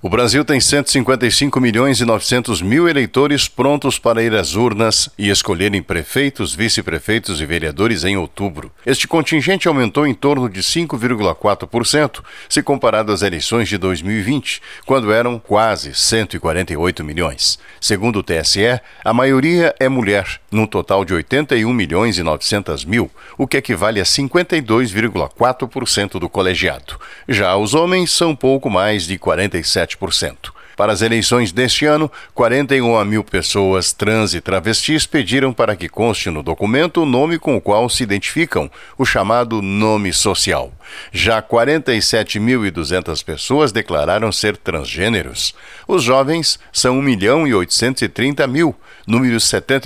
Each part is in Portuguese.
O Brasil tem 155 milhões e 900 mil eleitores prontos para ir às urnas e escolherem prefeitos, vice-prefeitos e vereadores em outubro. Este contingente aumentou em torno de 5,4% se comparado às eleições de 2020, quando eram quase 148 milhões. Segundo o TSE, a maioria é mulher, num total de 81 milhões e 900 mil, o que equivale a 52,4% do colegiado. Já os homens são pouco mais de 47%. Para as eleições deste ano, 41 mil pessoas trans e travestis pediram para que conste no documento o nome com o qual se identificam, o chamado nome social. Já 47.200 pessoas declararam ser transgêneros. Os jovens são 1.830.000, número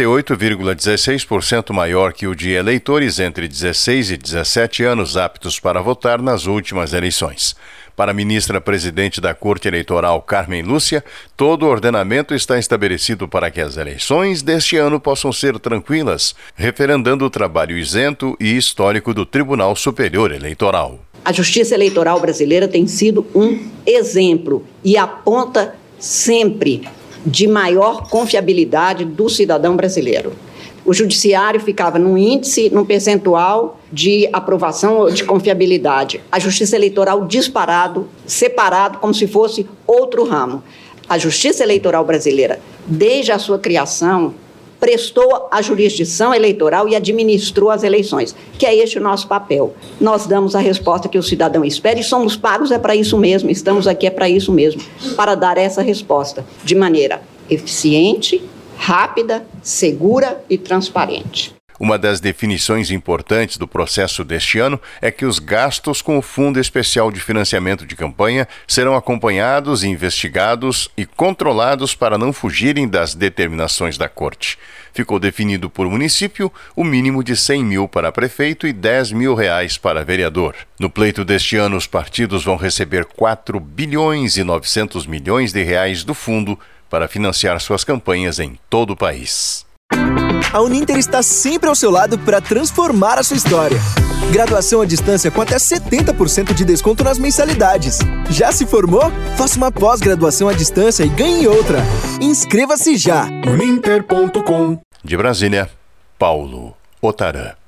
78,16% maior que o de eleitores entre 16 e 17 anos aptos para votar nas últimas eleições. Para a ministra-presidente da Corte Eleitoral, Carmen Lúcia, todo o ordenamento está estabelecido para que as eleições deste ano possam ser tranquilas, referendando o trabalho isento e histórico do Tribunal Superior Eleitoral. A Justiça Eleitoral brasileira tem sido um exemplo e aponta sempre de maior confiabilidade do cidadão brasileiro. O judiciário ficava num índice, num percentual de aprovação ou de confiabilidade. A Justiça Eleitoral disparado, separado, como se fosse outro ramo. A Justiça Eleitoral brasileira, desde a sua criação, prestou a jurisdição eleitoral e administrou as eleições, que é este o nosso papel. Nós damos a resposta que o cidadão espera e somos pagos para isso mesmo, estamos aqui para isso mesmo, para dar essa resposta de maneira eficiente, rápida, segura e transparente. Uma das definições importantes do processo deste ano é que os gastos com o Fundo Especial de Financiamento de Campanha serão acompanhados, investigados e controlados para não fugirem das determinações da Corte. Ficou definido por município o mínimo de 100 mil para prefeito e 10 mil reais para vereador. No pleito deste ano, os partidos vão receber 4 bilhões e 900 milhões de reais do fundo para financiar suas campanhas em todo o país. A Uninter está sempre ao seu lado para transformar a sua história. Graduação à distância com até 70% de desconto nas mensalidades. Já se formou? Faça uma pós-graduação à distância e ganhe outra. Inscreva-se já. Uninter.com. De Brasília, Paulo Otarã.